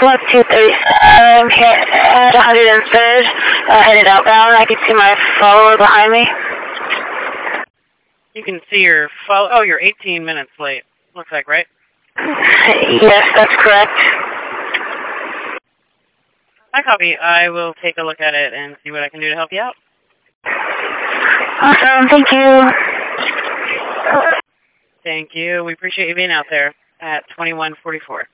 Northwest 237 here at 103rd, headed outbound. I can see my follower behind me. You can see your follow. Oh, you're 18 minutes late. Looks like, right? Yes, that's correct. I copy. I will take a look at it and see what I can do to help you out. Awesome, thank you. Thank you. We appreciate you being out there at 2144.